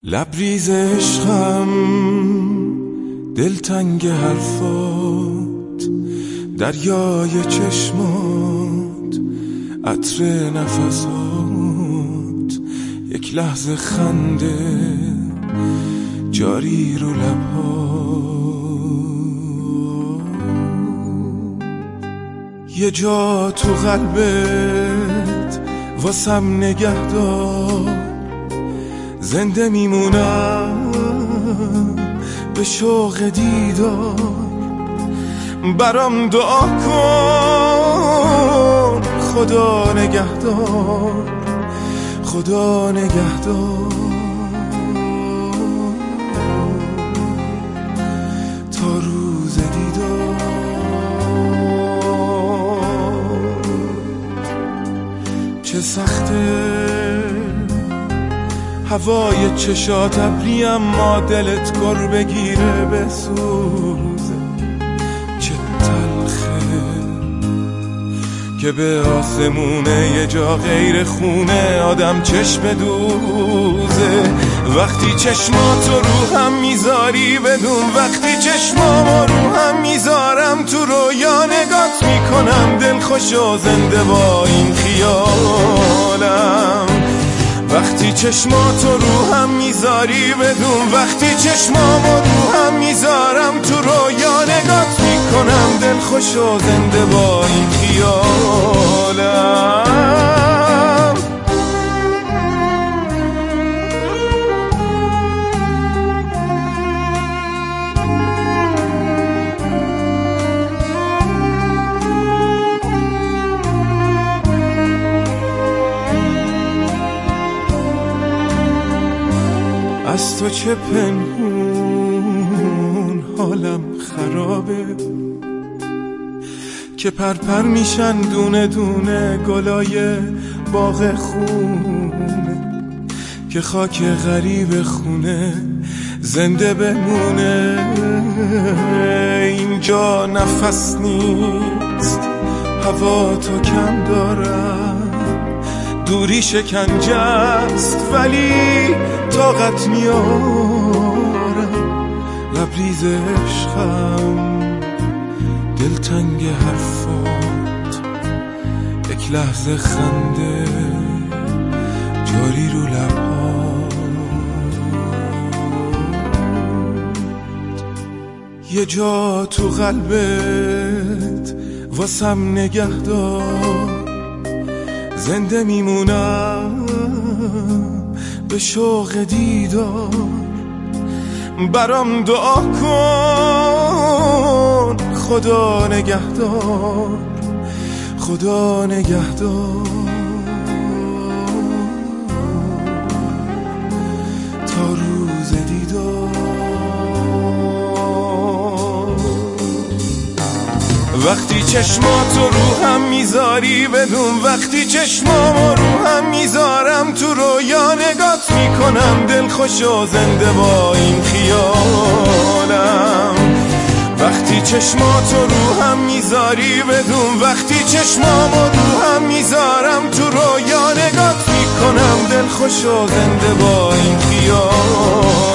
لبریز عشقم، دلتنگ حرفات، دریای چشمات، عطر نفسات، یک لحظه خنده جاری رو لبات. یه جا تو قلبت واسم نگهدار، زنده میمونم به شوق دیدار. برام دعا کن، خدا نگهدار، خدا نگهدار تا روز دیدار. چه سخته هوای چشات ابری، اما دلت گر بگیره بسوزه. چه تلخه که به آسمونه یه جا غیر خونه آدم چشم دوزه. وقتی چشماتو رو هم میذاری بدون، وقتی چشمامو رو هم میذارم تو رویا نگات میکنم، دل خوش و زنده با این خیالم. وقتی چشماتو رو هم میذاری بدون، وقتی چشمامو رو هم میذارم تو رویا نگات میکنم، دل خوش و زنده با این خیالم. از تو چه پنهون حالم خرابه، که پرپر میشن دونه دونه گلای باغ خونه، که خاک غریب خونه زنده بمونه. اینجا نفس نیست، هوا تو کم دارم، دوری شکنجه است ولی طاقت میارم. لبریز عشقم، دلتنگ حرفات، یک لحظه خنده جاری رو لبات. یه جا تو قلبت واسم نگهدار، زنده میمونم به شوق دیدار. برام دعا کن، خدا نگهدار، خدا نگهدار تا روز دیدار. وقتی چشماتو رو هم میذاری بدون، وقتی چشمامو رو هم میذارم تو رویا نگات میکنم، دل خوش و زنده با این خیالم. وقتی چشماتو رو هم میذاری بدون، وقتی چشمامو رو هم میذارم تو رویا نگات میکنم، دل خوش و زنده با این خیالم.